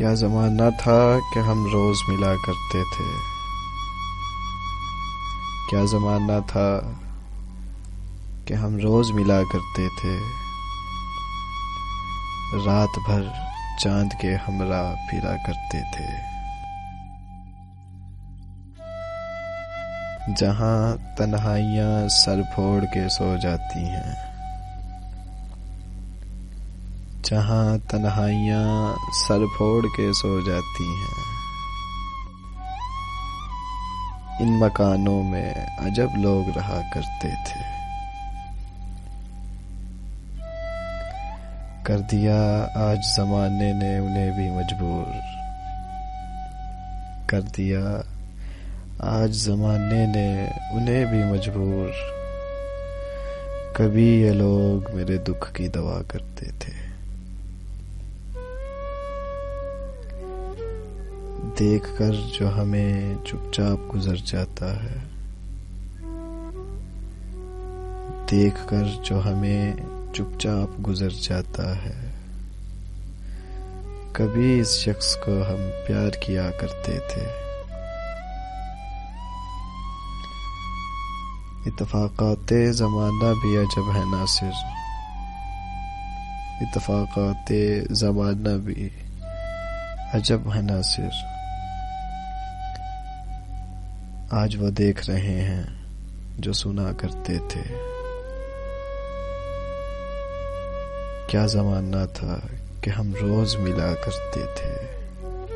क्या ज़माना था कि हम रोज़ मिला करते थे। क्या ज़माना था कि हम रोज़ मिला करते थे। रात भर चांद के हमरा फिरा करते थे। जहाँ तन्हाइयाँ सर फोड़ के सो जाती हैं, जहाँ तन्हाइयाँ सर फोड़ के सो जाती हैं, इन मकानों में अजब लोग रहा करते थे। कर दिया आज ज़माने ने उन्हें भी मजबूर, कर दिया आज ज़माने ने उन्हें भी मजबूर। कभी ये लोग मेरे दुख की दवा करते थे। देखकर जो हमें चुपचाप गुजर जाता है, देखकर जो हमें चुपचाप गुजर जाता है, कभी इस शख्स को हम प्यार किया करते थे। इत्तफाक़ाते ज़माना भी अजब है नासिर, इत्तफाक़ाते ज़माना भी अजब है नासिर। आज वो देख रहे हैं जो सुना करते थे। क्या ज़माना था कि हम रोज़ मिला करते थे।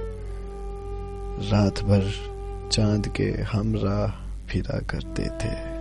रात भर चांद के हमरा फिरा करते थे।